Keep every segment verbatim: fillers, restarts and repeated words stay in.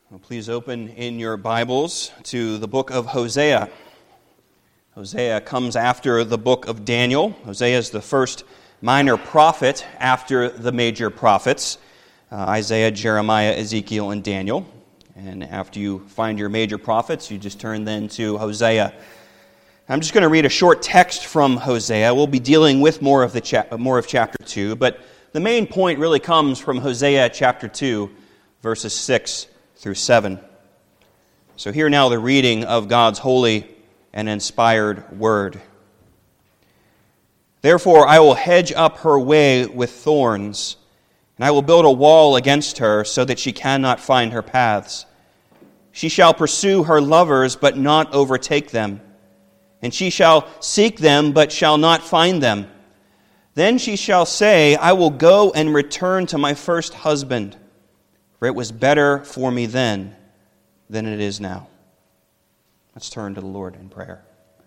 Well, please open in your Bibles to the book of Hosea. Hosea comes after the book of Daniel. Hosea is the first minor prophet after the major prophets, uh, Isaiah, Jeremiah, Ezekiel, and Daniel. And after you find your major prophets, you just turn then to Hosea. I'm just going to read a short text from Hosea. We'll be dealing with more of the cha- more of chapter two, but the main point really comes from Hosea chapter two, verses six through seven. So hear now the reading of God's holy and inspired word. Therefore I will hedge up her way with thorns, and I will build a wall against her so that she cannot find her paths. She shall pursue her lovers, but not overtake them. And she shall seek them, but shall not find them. Then she shall say, I will go and return to my first husband, for it was better for me then than it is now. Let's turn to the Lord in prayer.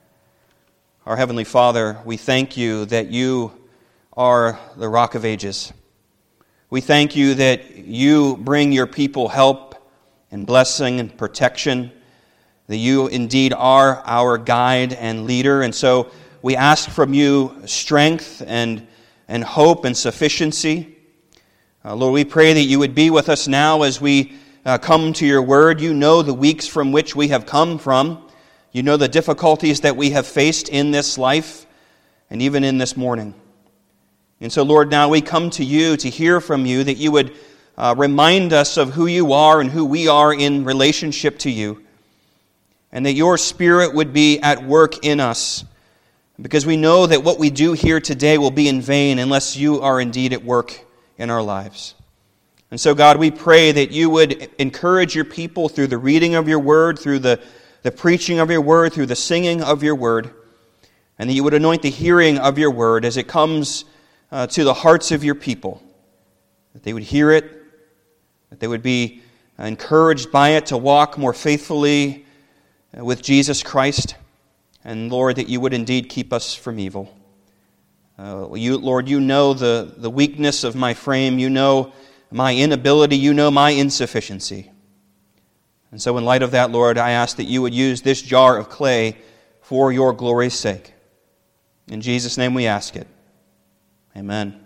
Our Heavenly Father, we thank you that you are the Rock of Ages. We thank you that you bring your people help and blessing and protection, that you indeed are our guide and leader. And so we ask from you strength and, and hope and sufficiency. Uh, Lord, we pray that you would be with us now as we uh, come to your word. You know the weeks from which we have come from. You know the difficulties that we have faced in this life and even in this morning. And so, Lord, now we come to you to hear from you, that you would uh, remind us of who you are and who we are in relationship to you, and that your Spirit would be at work in us, because we know that what we do here today will be in vain unless you are indeed at work in our lives. And so, God, we pray that you would encourage your people through the reading of your word, through the, the preaching of your word, through the singing of your word, and that you would anoint the hearing of your word as it comes uh, to the hearts of your people, that they would hear it, that they would be encouraged by it to walk more faithfully with Jesus Christ, and Lord, that you would indeed keep us from evil. Uh, you, Lord, you know the, the weakness of my frame. You know my inability. You know my insufficiency. And so in light of that, Lord, I ask that you would use this jar of clay for your glory's sake. In Jesus' name we ask it. Amen.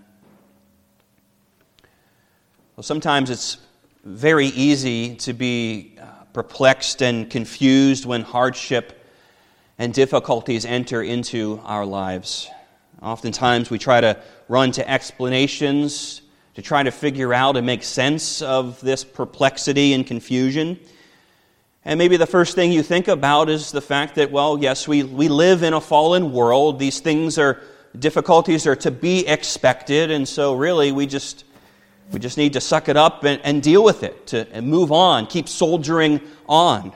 Well, sometimes it's very easy to be perplexed and confused when hardship and difficulties enter into our lives. Oftentimes we try to run to explanations to try to figure out and make sense of this perplexity and confusion. And maybe the first thing you think about is the fact that, well, yes, we, we live in a fallen world. These things are, difficulties are to be expected, and so really we just we just need to suck it up and, and deal with it, to and move on, keep soldiering on.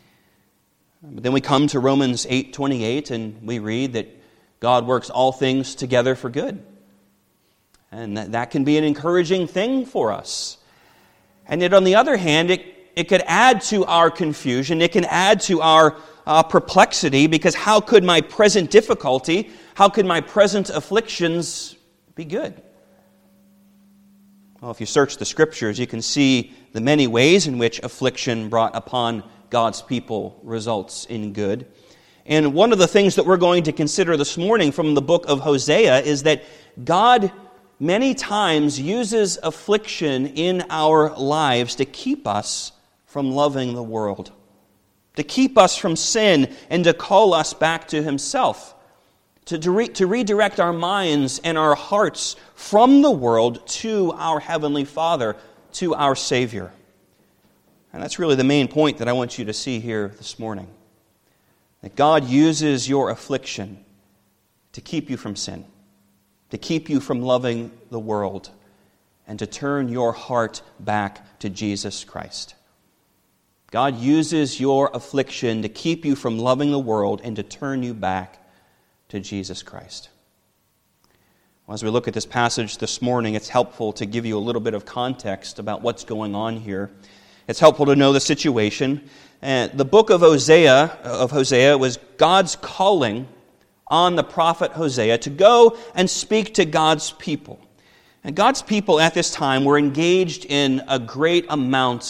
But then we come to Romans eight twenty-eight and we read that God works all things together for good. And that, that can be an encouraging thing for us. And yet on the other hand, it, it could add to our confusion. It can add to our uh, perplexity, because how could my present difficulty, how could my present afflictions be good? Well, if you search the Scriptures, you can see the many ways in which affliction brought upon God's people results in good. And one of the things that we're going to consider this morning from the book of Hosea is that God many times uses affliction in our lives to keep us from loving the world, to keep us from sin, and to call us back to Himself, to, to, re- to redirect our minds and our hearts from the world to our Heavenly Father, to our Savior. And that's really the main point that I want you to see here this morning. That God uses your affliction to keep you from sin, to keep you from loving the world, and to turn your heart back to Jesus Christ. God uses your affliction to keep you from loving the world and to turn you back to Jesus Christ. Well, as we look at this passage this morning, it's helpful to give you a little bit of context about what's going on here. It's helpful to know the situation. And the book of Hosea, of Hosea was God's calling on the prophet Hosea to go and speak to God's people. And God's people at this time were engaged in a great amount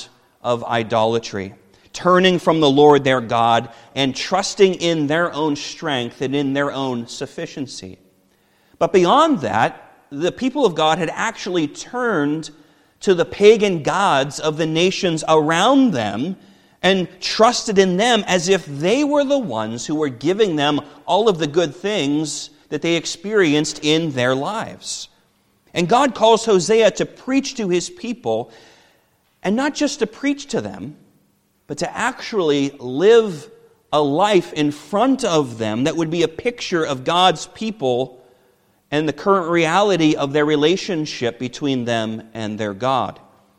of idolatry, turning from the Lord their God and trusting in their own strength and in their own sufficiency. But beyond that, the people of God had actually turned to the pagan gods of the nations around them and trusted in them as if they were the ones who were giving them all of the good things that they experienced in their lives. And God calls Hosea to preach to his people, and not just to preach to them, but to actually live a life in front of them that would be a picture of God's people and the current reality of their relationship between them and their God.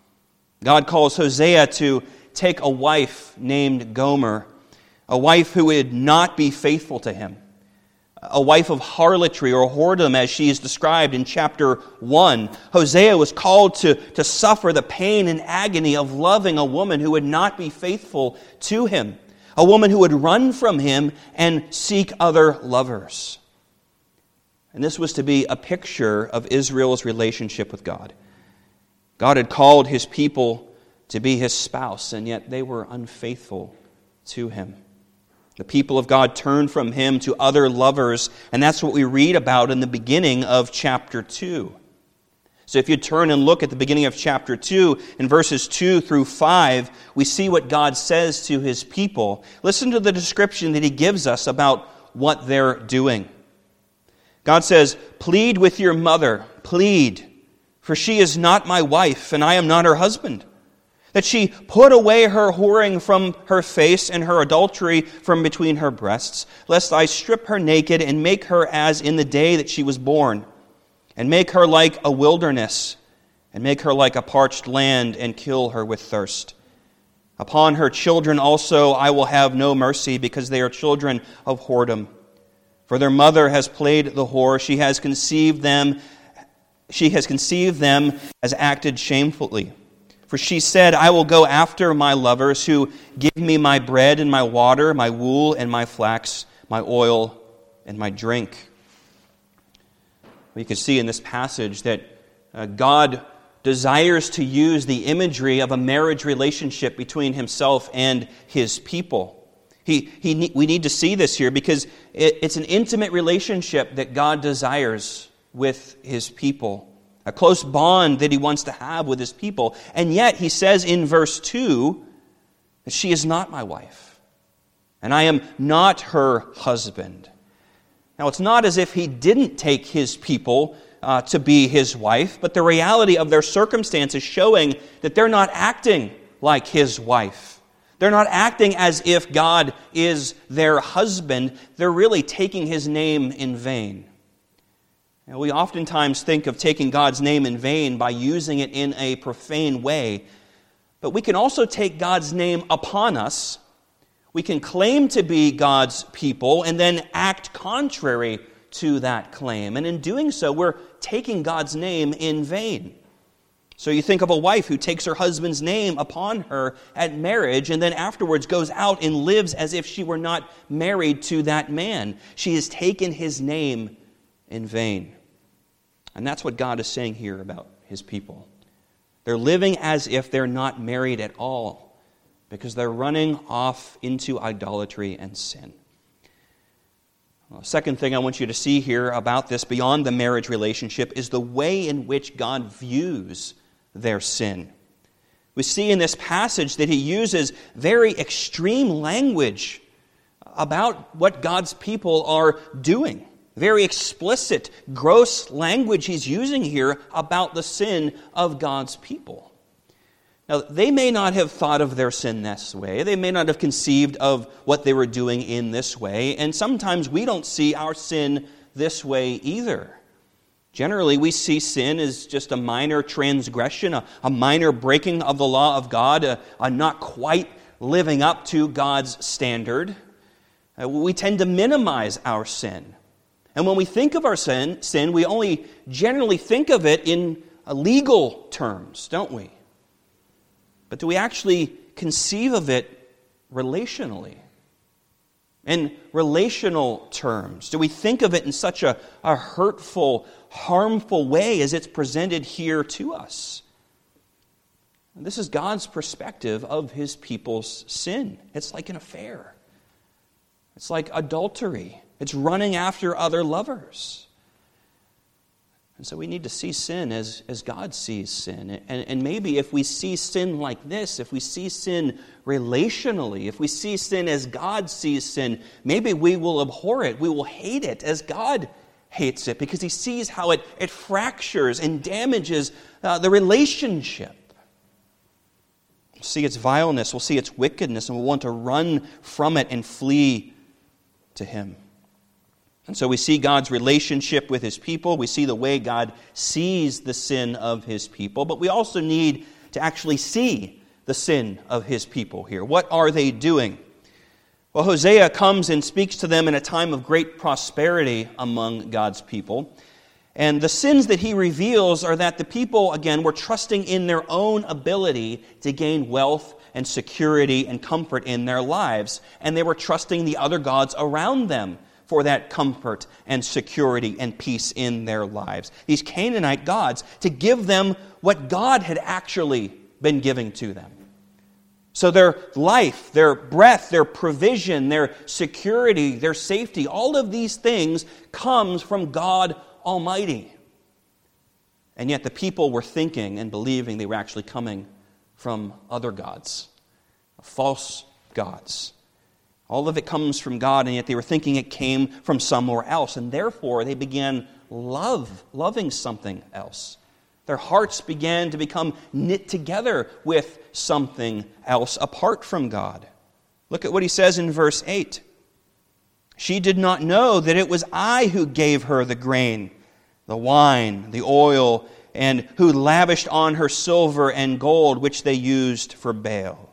God calls Hosea to take a wife named Gomer, a wife who would not be faithful to him, a wife of harlotry or whoredom as she is described in chapter one. Hosea was called to, to suffer the pain and agony of loving a woman who would not be faithful to him, a woman who would run from him and seek other lovers. And this was to be a picture of Israel's relationship with God. God had called his people to be his spouse, and yet they were unfaithful to him. The people of God turned from him to other lovers, and that's what we read about in the beginning of chapter two. So if you turn and look at the beginning of chapter two, in verses two through five, we see what God says to his people. Listen to the description that he gives us about what they're doing. God says, "Plead with your mother, plead, for she is not my wife, and I am not her husband. That she put away her whoring from her face and her adultery from between her breasts, lest I strip her naked and make her as in the day that she was born, and make her like a wilderness, and make her like a parched land, and kill her with thirst. Upon her children also I will have no mercy, because they are children of whoredom. For their mother has played the whore, she has conceived them, she has conceived them as acted shamefully. For she said, I will go after my lovers who give me my bread and my water, my wool and my flax, my oil and my drink." We can see in this passage that uh, God desires to use the imagery of a marriage relationship between himself and his people. He, he, we need to see this here because it, it's an intimate relationship that God desires with his people. A close bond that he wants to have with his people. And yet he says in verse two that she is not my wife, and I am not her husband. Now it's not as if he didn't take his people uh, to be his wife, but the reality of their circumstances showing that they're not acting like his wife. They're not acting as if God is their husband. They're really taking his name in vain. Now, we oftentimes think of taking God's name in vain by using it in a profane way, but we can also take God's name upon us. We can claim to be God's people and then act contrary to that claim. And in doing so, we're taking God's name in vain. So you think of a wife who takes her husband's name upon her at marriage and then afterwards goes out and lives as if she were not married to that man. She has taken his name in vain. And that's what God is saying here about his people. They're living as if they're not married at all because they're running off into idolatry and sin. Well, second thing I want you to see here about this beyond the marriage relationship is the way in which God views their sin. We see in this passage that he uses very extreme language about what God's people are doing. Very explicit, gross language he's using here about the sin of God's people. Now, they may not have thought of their sin this way. They may not have conceived of what they were doing in this way. And sometimes we don't see our sin this way either. Generally, we see sin as just a minor transgression, a, a minor breaking of the law of God, a, a not quite living up to God's standard. Uh, we tend to minimize our sin. And when we think of our sin, sin, we only generally think of it in legal terms, don't we? But do we actually conceive of it relationally? In relational terms? Do we think of it in such a, a hurtful, harmful way as it's presented here to us? This is God's perspective of his people's sin. It's like an affair. It's like adultery. It's running after other lovers. And so we need to see sin as, as God sees sin. And, and maybe if we see sin like this, if we see sin relationally, if we see sin as God sees sin, maybe we will abhor it. We will hate it as God hates it, because he sees how it, it fractures and damages uh, the relationship. We'll see its vileness, we'll see its wickedness, and we'll want to run from it and flee to him. And so we see God's relationship with his people. We see the way God sees the sin of his people. But we also need to actually see the sin of his people here. What are they doing? Well, Hosea comes and speaks to them in a time of great prosperity among God's people. And the sins that he reveals are that the people, again, were trusting in their own ability to gain wealth and security and comfort in their lives. And they were trusting the other gods around them for that comfort and security and peace in their lives. These Canaanite gods, to give them what God had actually been giving to them. So their life, their breath, their provision, their security, their safety, all of these things comes from God Almighty. And yet the people were thinking and believing they were actually coming from other gods, false gods. All of it comes from God, and yet they were thinking it came from somewhere else. And therefore, they began love, loving something else. Their hearts began to become knit together with something else apart from God. Look at what he says in verse eight. She did not know that it was I who gave her the grain, the wine, the oil, and who lavished on her silver and gold, which they used for Baal.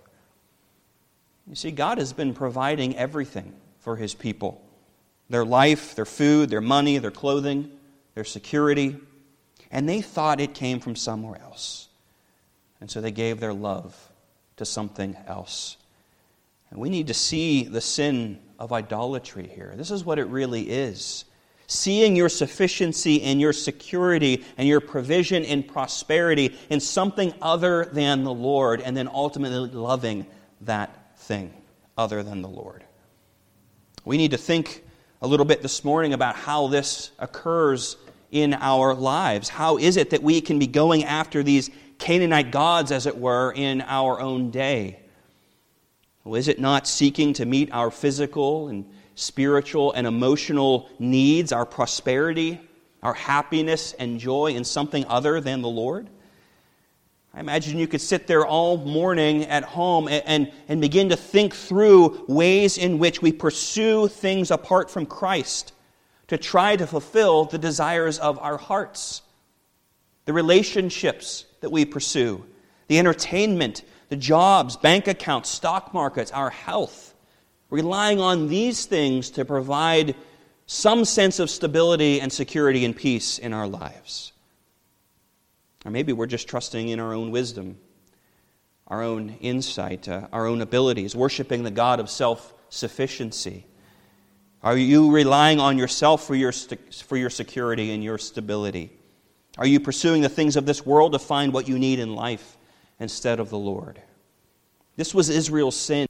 You see, God has been providing everything for his people. Their life, their food, their money, their clothing, their security. And they thought it came from somewhere else. And so they gave their love to something else. And we need to see the sin of idolatry here. This is what it really is. Seeing your sufficiency and your security and your provision and prosperity in something other than the Lord, and then ultimately loving that thing other than the Lord. We need to think a little bit this morning about how this occurs in our lives. How is it that we can be going after these Canaanite gods, as it were, in our own day? Well, is it not seeking to meet our physical and spiritual and emotional needs, our prosperity, our happiness and joy in something other than the Lord? I imagine you could sit there all morning at home and, and, and begin to think through ways in which we pursue things apart from Christ to try to fulfill the desires of our hearts, the relationships that we pursue, the entertainment, the jobs, bank accounts, stock markets, our health, relying on these things to provide some sense of stability and security and peace in our lives. Or maybe we're just trusting in our own wisdom, our own insight, uh, our own abilities, worshiping the God of self-sufficiency. Are you relying on yourself for your st- for your security and your stability? Are you pursuing the things of this world to find what you need in life instead of the Lord? This was Israel's sin.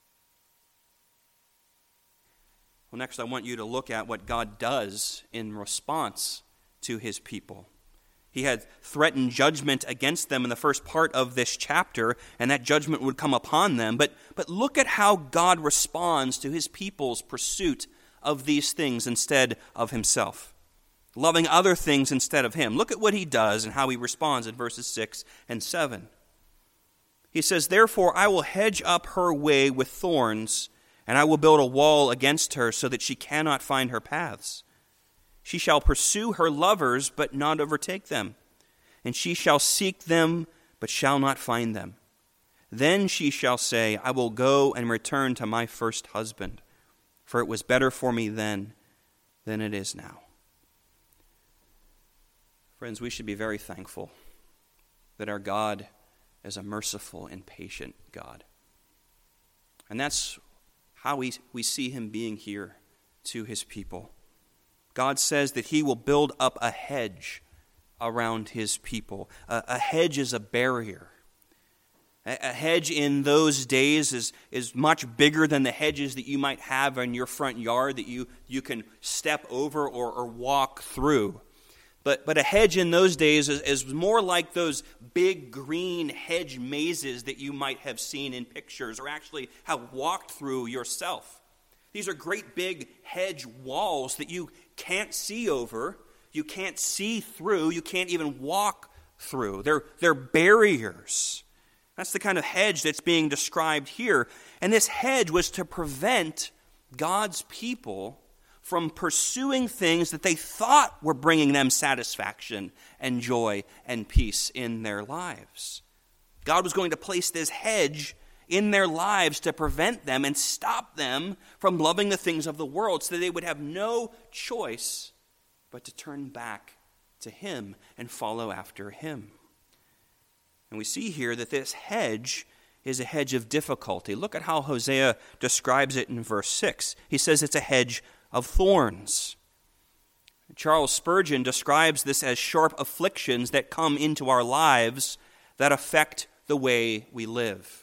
Well, next I want you to look at what God does in response to his people. He had threatened judgment against them in the first part of this chapter, and that judgment would come upon them. But, but look at how God responds to his people's pursuit of these things instead of himself, loving other things instead of him. Look at what he does and how he responds in verses six and seven. He says, "Therefore I will hedge up her way with thorns, and I will build a wall against her so that she cannot find her paths. She shall pursue her lovers, but not overtake them. And she shall seek them, but shall not find them. Then she shall say, I will go and return to my first husband, for it was better for me then than it is now." Friends, we should be very thankful that our God is a merciful and patient God. And that's how we, we see him being here to his people. God says that he will build up a hedge around his people. A, a hedge is a barrier. A hedge in those days is, is much bigger than the hedges that you might have in your front yard that you, you can step over or, or walk through. But, but a hedge in those days is, is more like those big green hedge mazes that you might have seen in pictures or actually have walked through yourself. These are great big hedge walls that you can't see over, you can't see through, you can't even walk through. They're, they're barriers. That's the kind of hedge that's being described here. And this hedge was to prevent God's people from pursuing things that they thought were bringing them satisfaction and joy and peace in their lives. God was going to place this hedge in their lives to prevent them and stop them from loving the things of the world so that they would have no choice but to turn back to Him and follow after Him. And we see here that this hedge is a hedge of difficulty. Look at how Hosea describes it in verse six. He says it's a hedge of thorns. Charles Spurgeon describes this as sharp afflictions that come into our lives that affect the way we live.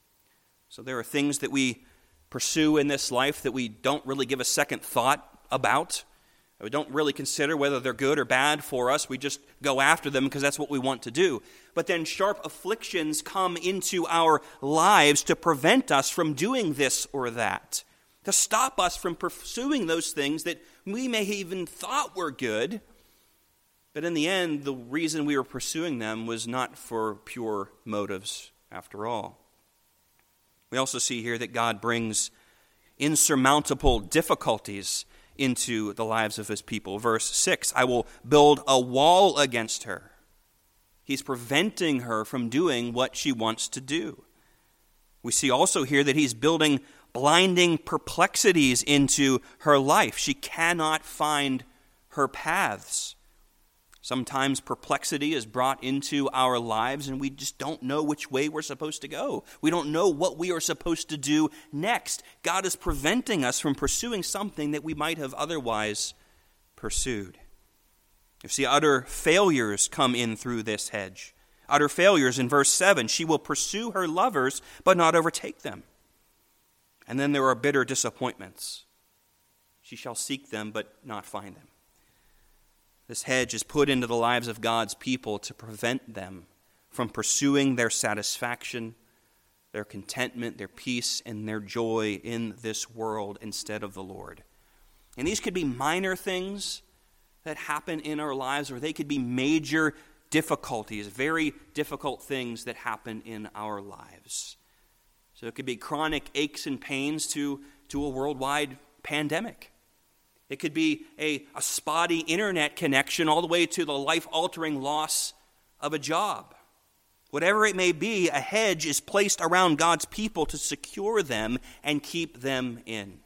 So there are things that we pursue in this life that we don't really give a second thought about. We don't really consider whether they're good or bad for us. We just go after them because that's what we want to do. But then sharp afflictions come into our lives to prevent us from doing this or that, to stop us from pursuing those things that we may have even thought were good. But in the end, the reason we were pursuing them was not for pure motives after all. We also see here that God brings insurmountable difficulties into the lives of His people. Verse six, I will build a wall against her. He's preventing her from doing what she wants to do. We see also here that He's building blinding perplexities into her life. She cannot find her paths. Sometimes perplexity is brought into our lives and we just don't know which way we're supposed to go. We don't know what we are supposed to do next. God is preventing us from pursuing something that we might have otherwise pursued. You see, utter failures come in through this hedge. Utter failures in verse seven. She will pursue her lovers, but not overtake them. And then there are bitter disappointments. She shall seek them, but not find them. This hedge is put into the lives of God's people to prevent them from pursuing their satisfaction, their contentment, their peace, and their joy in this world instead of the Lord. And these could be minor things that happen in our lives, or they could be major difficulties, very difficult things that happen in our lives. So it could be chronic aches and pains to, to a worldwide pandemic. It could be a, a spotty internet connection all the way to the life-altering loss of a job. Whatever it may be, a hedge is placed around God's people to secure them and keep them in.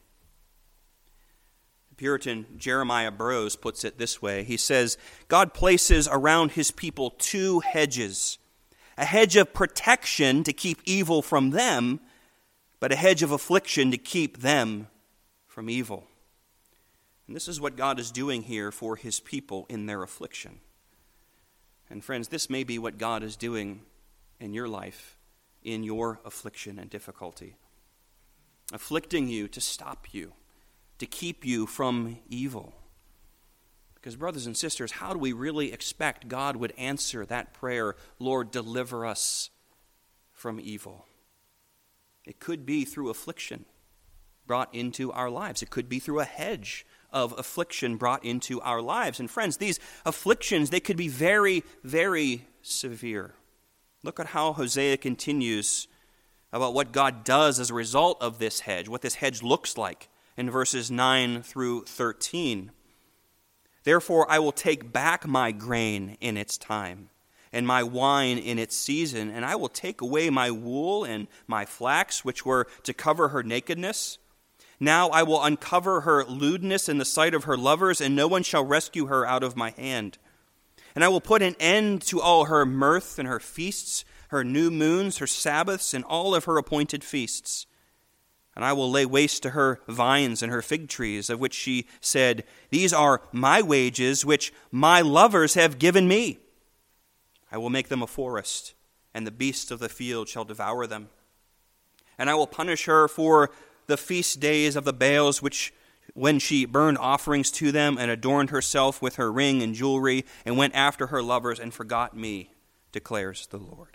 The Puritan Jeremiah Burroughs puts it this way. He says, God places around His people two hedges, a hedge of protection to keep evil from them, but a hedge of affliction to keep them from evil. And this is what God is doing here for His people in their affliction. And friends, this may be what God is doing in your life, in your affliction and difficulty. Afflicting you to stop you, to keep you from evil. Because brothers and sisters, how do we really expect God would answer that prayer, Lord, deliver us from evil? It could be through affliction brought into our lives. It could be through a hedge of affliction brought into our lives. And friends, these afflictions, they could be very, very severe. Look at how Hosea continues about what God does as a result of this hedge, what this hedge looks like in verses nine through thirteen. Therefore I will take back my grain in its time, and my wine in its season, and I will take away my wool and my flax, which were to cover her nakedness. Now I will uncover her lewdness in the sight of her lovers, and no one shall rescue her out of my hand. And I will put an end to all her mirth and her feasts, her new moons, her Sabbaths, and all of her appointed feasts. And I will lay waste to her vines and her fig trees, of which she said, These are my wages, which my lovers have given me. I will make them a forest, and the beasts of the field shall devour them. And I will punish her for the feast days of the Baals, which when she burned offerings to them and adorned herself with her ring and jewelry and went after her lovers and forgot me, declares the Lord.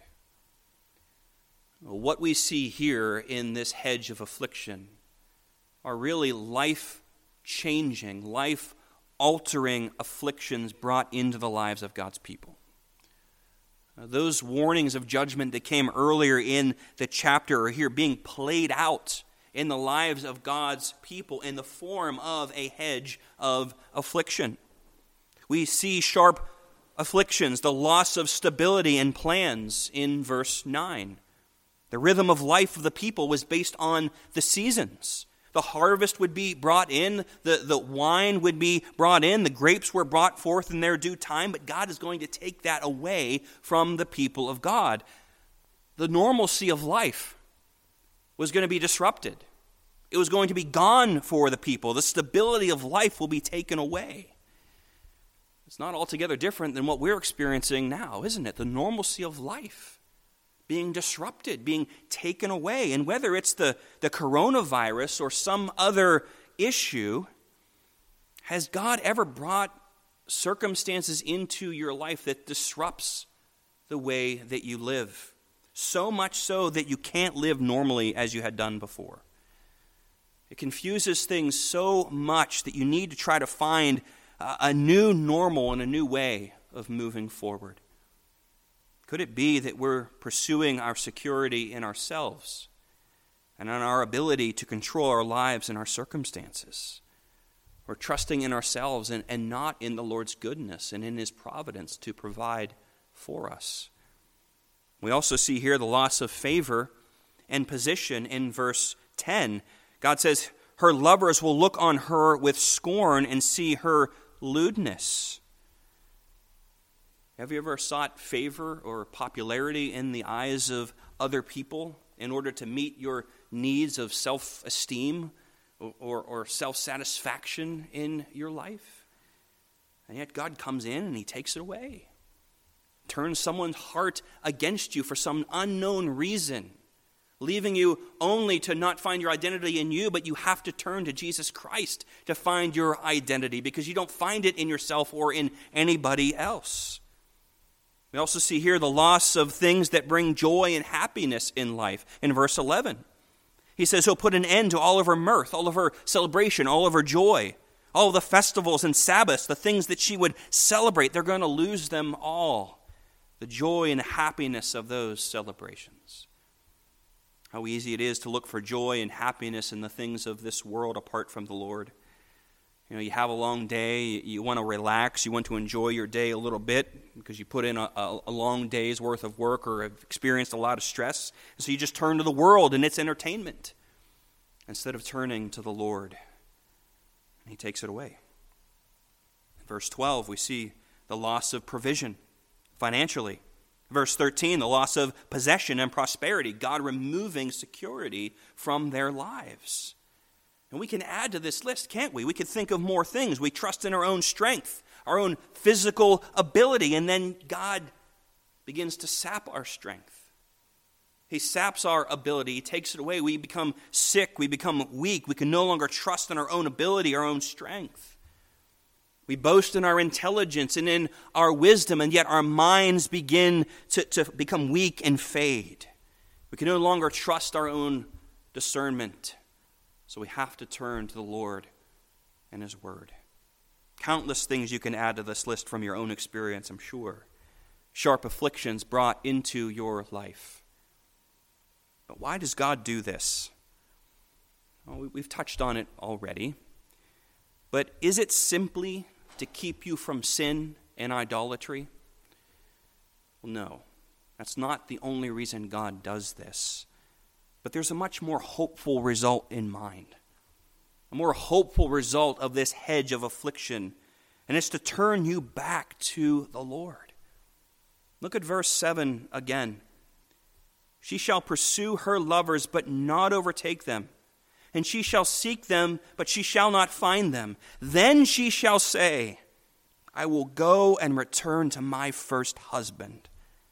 What we see here in this hedge of affliction are really life-changing, life-altering afflictions brought into the lives of God's people. Those warnings of judgment that came earlier in the chapter are here being played out in the lives of God's people in the form of a hedge of affliction. We see sharp afflictions, the loss of stability and plans in verse nine. The rhythm of life of the people was based on the seasons. The harvest would be brought in, the, the wine would be brought in, the grapes were brought forth in their due time, but God is going to take that away from the people of God. The normalcy of life was going to be disrupted. It was going to be gone for the people. The stability of life will be taken away. It's not altogether different than what we're experiencing now, isn't it? The normalcy of life being disrupted, being taken away. And whether it's the, the coronavirus or some other issue, has God ever brought circumstances into your life that disrupts the way that you live? So much so that you can't live normally as you had done before. It confuses things so much that you need to try to find a, a new normal and a new way of moving forward. Could it be that we're pursuing our security in ourselves and in our ability to control our lives and our circumstances? We're trusting in ourselves and, and not in the Lord's goodness and in His providence to provide for us. We also see here the loss of favor and position in verse ten. God says, her lovers will look on her with scorn and see her lewdness. Have you ever sought favor or popularity in the eyes of other people in order to meet your needs of self-esteem or, or, or self-satisfaction in your life? And yet God comes in and He takes it away. Turns someone's heart against you for some unknown reason, leaving you only to not find your identity in you, but you have to turn to Jesus Christ to find your identity because you don't find it in yourself or in anybody else. We also see here the loss of things that bring joy and happiness in life. In verse eleven, He says He'll put an end to all of her mirth, all of her celebration, all of her joy, all of the festivals and Sabbaths, the things that she would celebrate. They're going to lose them all. The joy and happiness of those celebrations. How easy it is to look for joy and happiness in the things of this world apart from the Lord. You know, you have a long day, you want to relax, you want to enjoy your day a little bit because you put in a, a, a long day's worth of work or have experienced a lot of stress. And so you just turn to the world and its entertainment instead of turning to the Lord. And He takes it away. In verse twelve, we see the loss of provision financially. Verse thirteen, the loss of possession and prosperity, God removing security from their lives. And we can add to this list, can't we? We could think of more things. We trust in our own strength, our own physical ability, and then God begins to sap our strength. He saps our ability. He takes it away. We become sick. We become weak. We can no longer trust in our own ability, our own strength. We boast in our intelligence and in our wisdom, and yet our minds begin to, to become weak and fade. We can no longer trust our own discernment. So we have to turn to the Lord and His Word. Countless things you can add to this list from your own experience, I'm sure. Sharp afflictions brought into your life. But why does God do this? Well, we've touched on it already. But is it simply to keep you from sin and idolatry? Well, no. That's not the only reason God does this. But there's a much more hopeful result in mind. A more hopeful result of this hedge of affliction. And it's to turn you back to the Lord. Look at verse seven again. She shall pursue her lovers, but not overtake them. And she shall seek them, but she shall not find them. Then she shall say, I will go and return to my first husband.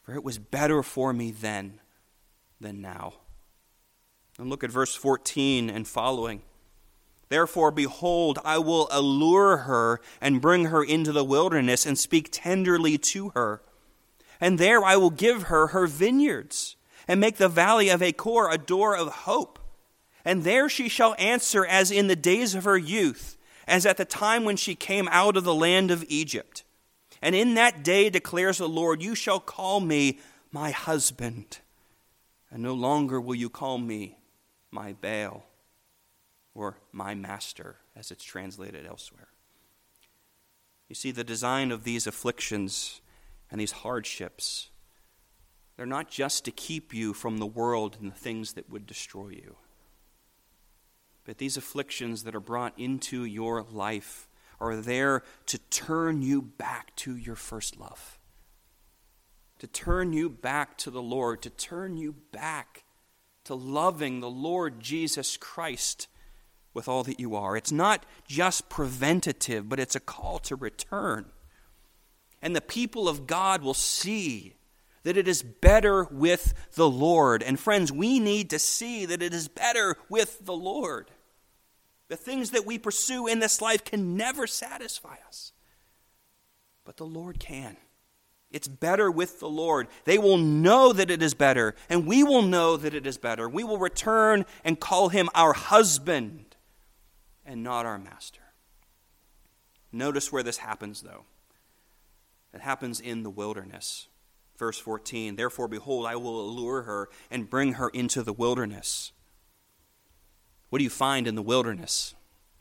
for it was better for me then than now. And look at verse fourteen and following. Therefore, behold, I will allure her and bring her into the wilderness and speak tenderly to her. And there I will give her her vineyards and make the valley of Achor a door of hope. And there she shall answer as in the days of her youth, as at the time when she came out of the land of Egypt. And in that day, declares the Lord, you shall call me my husband, and no longer will you call me my Baal, or my master, as it's translated elsewhere. You see, the design of these afflictions and these hardships, they're not just to keep you from the world and the things that would destroy you. But these afflictions that are brought into your life are there to turn you back to your first love, to turn you back to the Lord, to turn you back to loving the Lord Jesus Christ with all that you are. It's not just preventative, but it's a call to return. And the people of God will see that it is better with the Lord. And friends, we need to see that it is better with the Lord. The things that we pursue in this life can never satisfy us, but the Lord can. It's better with the Lord. They will know that it is better, and we will know that it is better. We will return and call him our husband and not our master. Notice where this happens, though. It happens in the wilderness. Verse fourteen, therefore, behold, I will allure her and bring her into the wilderness. What do you find in the wilderness?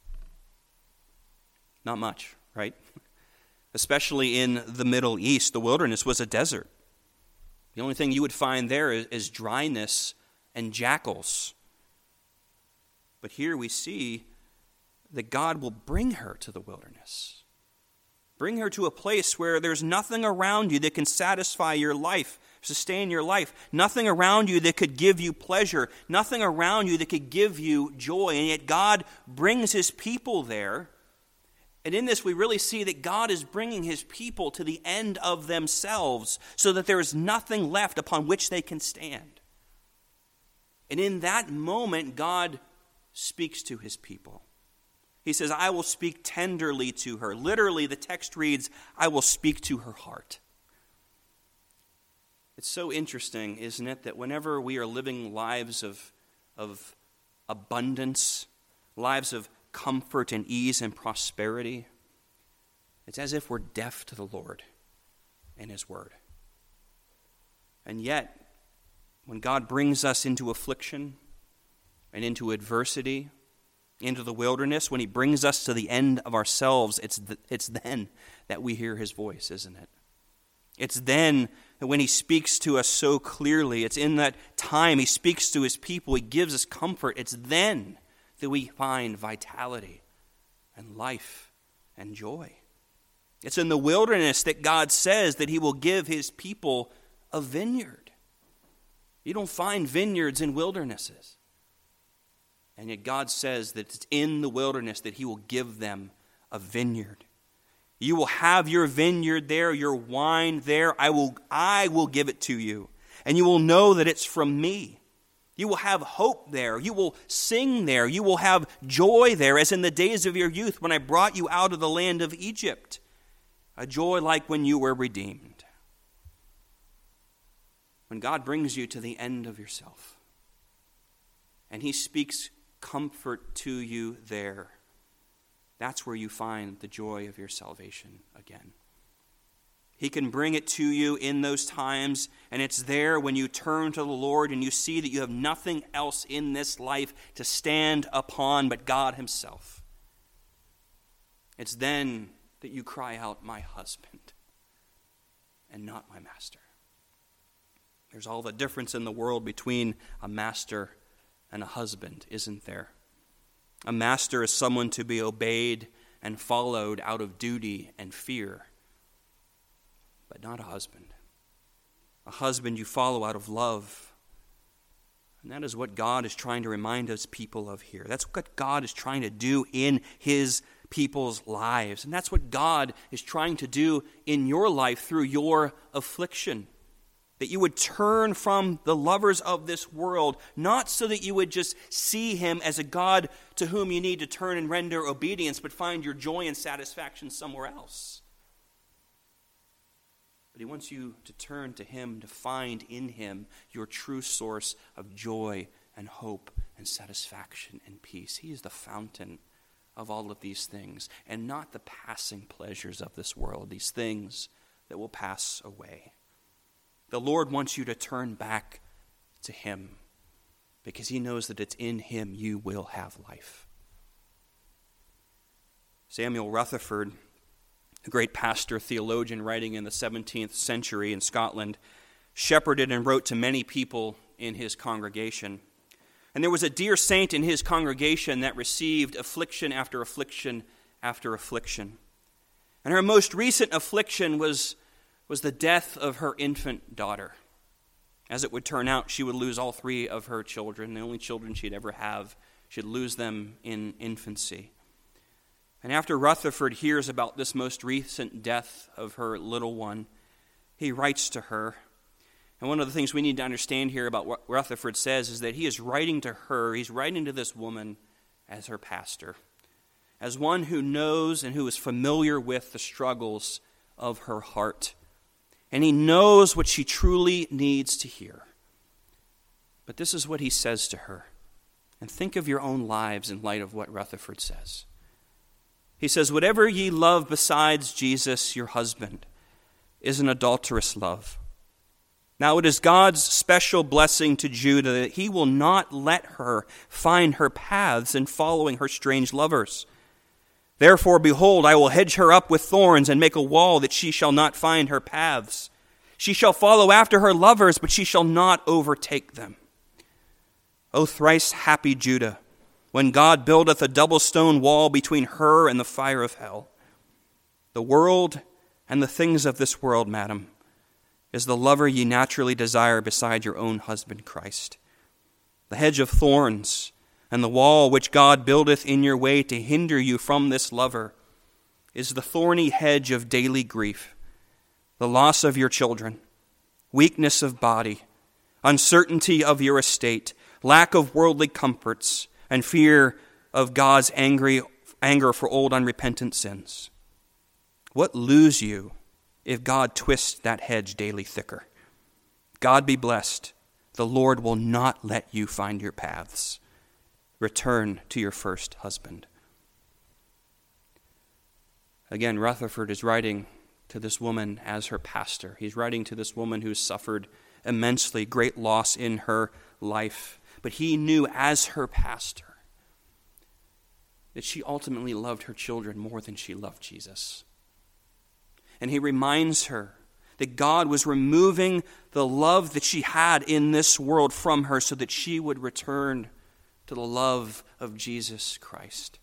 Not much, right? Especially in the Middle East, the wilderness was a desert. The only thing you would find there is, is dryness and jackals. But here we see that God will bring her to the wilderness. Bring her to a place where there's nothing around you that can satisfy your life, sustain your life. Nothing around you that could give you pleasure. Nothing around you that could give you joy. And yet God brings his people there. And in this we really see that God is bringing his people to the end of themselves so that there is nothing left upon which they can stand. And in that moment, God speaks to his people. He says, I will speak tenderly to her. Literally, the text reads, I will speak to her heart. It's so interesting, isn't it, that whenever we are living lives of, of abundance, lives of comfort and ease and prosperity, it's as if we're deaf to the Lord and his word. And yet, when God brings us into affliction and into adversity, into the wilderness, when he brings us to the end of ourselves, it's th- it's then that we hear his voice, isn't it? It's then that when he speaks to us so clearly, it's in that time he speaks to his people, he gives us comfort. It's then that we find vitality and life and joy. It's in the wilderness that God says that he will give his people a vineyard. You don't find vineyards in wildernesses. And yet God says that it's in the wilderness that he will give them a vineyard. You will have your vineyard there, your wine there. I will, I will give it to you. And you will know that it's from me. You will have hope there. You will sing there. You will have joy there, as in the days of your youth when I brought you out of the land of Egypt. A joy like when you were redeemed. When God brings you to the end of yourself, and he speaks comfort to you there, that's where you find the joy of your salvation again. He can bring it to you in those times, and it's there when you turn to the Lord and you see that you have nothing else in this life to stand upon but God himself. It's then that you cry out, my husband, and not my master. There's all the difference in the world between a master and a husband, isn't there? A master is someone to be obeyed and followed out of duty and fear, but not a husband. A husband you follow out of love. And that is what God is trying to remind us people of here. That's what God is trying to do in his people's lives. And that's what God is trying to do in your life through your affliction. That you would turn from the lovers of this world, not so that you would just see him as a God to whom you need to turn and render obedience, but find your joy and satisfaction somewhere else. But he wants you to turn to him, to find in him your true source of joy and hope and satisfaction and peace. He is the fountain of all of these things, and not the passing pleasures of this world, these things that will pass away. The Lord wants you to turn back to him because he knows that it's in him you will have life. Samuel Rutherford, a great pastor, theologian writing in the seventeenth century in Scotland, shepherded and wrote to many people in his congregation. And there was a dear saint in his congregation that received affliction after affliction after affliction. And her most recent affliction was was the death of her infant daughter. As it would turn out, she would lose all three of her children, the only children she'd ever have. She'd lose them in infancy. And after Rutherford hears about this most recent death of her little one, he writes to her. And one of the things we need to understand here about what Rutherford says is that he is writing to her, he's writing to this woman as her pastor, as one who knows and who is familiar with the struggles of her heart. And he knows what she truly needs to hear. But this is what he says to her. And think of your own lives in light of what Rutherford says. He says, "Whatever ye love besides Jesus, your husband, is an adulterous love. Now it is God's special blessing to Judah that he will not let her find her paths in following her strange lovers. Therefore, behold, I will hedge her up with thorns and make a wall that she shall not find her paths. She shall follow after her lovers, but she shall not overtake them. O thrice happy Judah, when God buildeth a double stone wall between her and the fire of hell. The world and the things of this world, madam, is the lover ye naturally desire beside your own husband Christ. The hedge of thorns and the wall which God buildeth in your way to hinder you from this lover is the thorny hedge of daily grief, the loss of your children, weakness of body, uncertainty of your estate, lack of worldly comforts, and fear of God's angry anger for old unrepentant sins. What lose you if God twists that hedge daily thicker? God be blessed. The Lord will not let you find your paths. Return to your first husband." Again, Rutherford is writing to this woman as her pastor. He's writing to this woman who's suffered immensely great loss in her life. But he knew as her pastor that she ultimately loved her children more than she loved Jesus. And he reminds her that God was removing the love that she had in this world from her so that she would return to the love of Jesus Christ.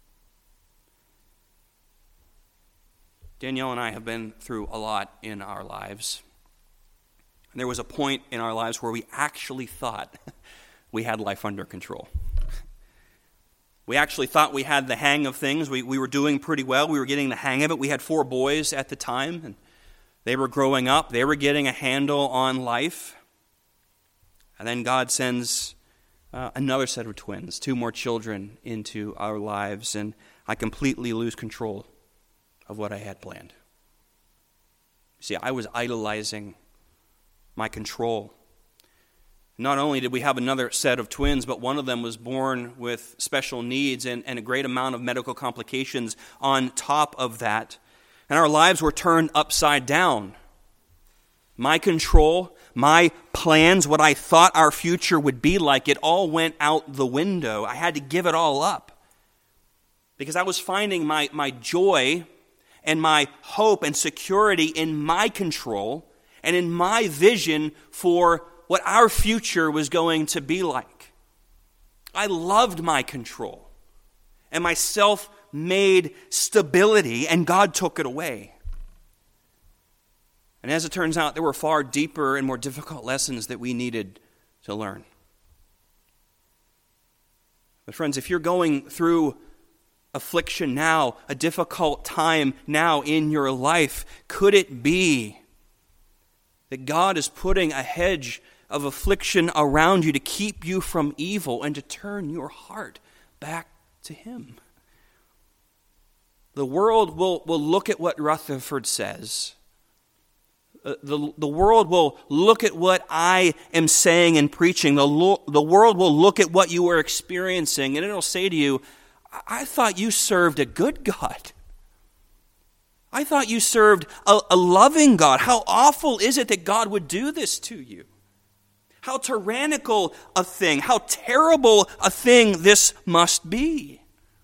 Danielle and I have been through a lot in our lives. And there was a point in our lives where we actually thought we had life under control. We actually thought we had the hang of things. We, we were doing pretty well. We were getting the hang of it. We had four boys at the time, and they were growing up. They were getting a handle on life. And then God sends uh, another set of twins, two more children into our lives, and I completely lose control of what I had planned. See, I was idolizing my control. Not only did we have another set of twins, but one of them was born with special needs and, and a great amount of medical complications on top of that. And our lives were turned upside down. My control, my plans, what I thought our future would be like, it all went out the window. I had to give it all up. Because I was finding my, my joy and my hope and security in my control and in my vision for what our future was going to be like. I loved my control and my self-made stability, and God took it away. And as it turns out, there were far deeper and more difficult lessons that we needed to learn. But friends, if you're going through affliction now, a difficult time now in your life, could it be That God is putting a hedge of affliction around you to keep you from evil and to turn your heart back to Him. The world will, will look at what Rutherford says. Uh, the, the world will look at what I am saying and preaching. The, lo- the world will look at what you are experiencing, and it'll say to you, I thought you served a good God. I thought you served a, a loving God. How awful is it that God would do this to you? How tyrannical a thing, how terrible a thing this must be.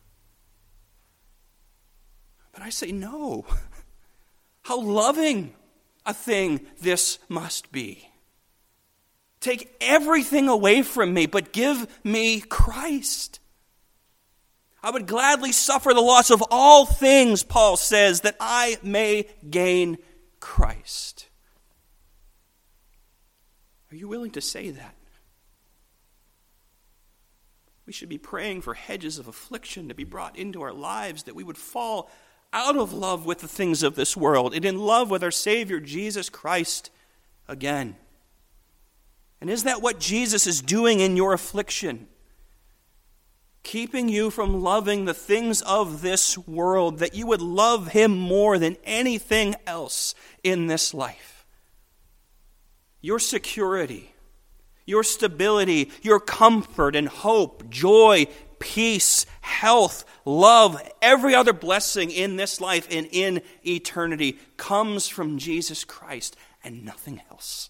But I say no. How loving a thing this must be. Take everything away from me, but give me Christ. I would gladly suffer the loss of all things, Paul says, that I may gain Christ. Are you willing to say that? We should be praying for hedges of affliction to be brought into our lives, that we would fall out of love with the things of this world and in love with our Savior, Jesus Christ, again. And is that what Jesus is doing in your affliction? Keeping you from loving the things of this world, that you would love Him more than anything else in this life. Your security, your stability, your comfort and hope, joy, peace, health, love, every other blessing in this life and in eternity comes from Jesus Christ and nothing else.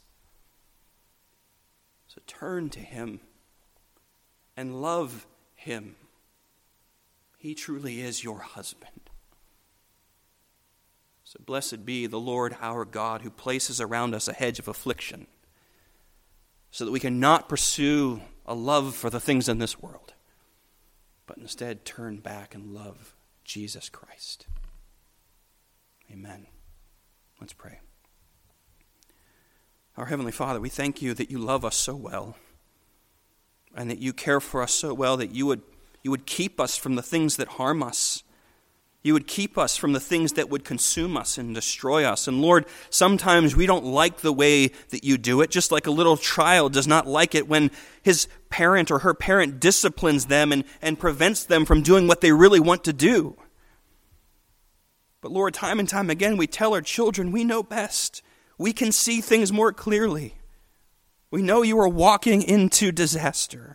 So turn to Him and love Him. He truly is your husband. So blessed be the Lord our God, who places around us a hedge of affliction, so that we can not pursue a love for the things in this world, but instead turn back and love Jesus Christ. Amen. Let's pray. Our Heavenly Father, we thank you that you love us so well, and that you care for us so well, that you would, you would keep us from the things that harm us. You would keep us from the things that would consume us and destroy us. And Lord, sometimes we don't like the way that you do it, just like a little child does not like it when his parent or her parent disciplines them and, and prevents them from doing what they really want to do. But Lord, time and time again, we tell our children we know best. We can see things more clearly. We know you are walking into disaster.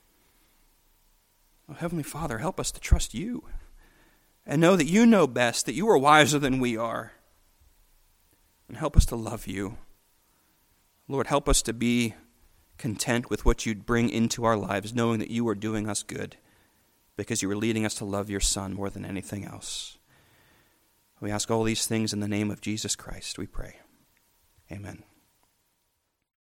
Oh, Heavenly Father, help us to trust you and know that you know best, that you are wiser than we are. And help us to love you. Lord, help us to be content with what you'd bring into our lives, knowing that you are doing us good because you are leading us to love your Son more than anything else. We ask all these things in the name of Jesus Christ, we pray. Amen.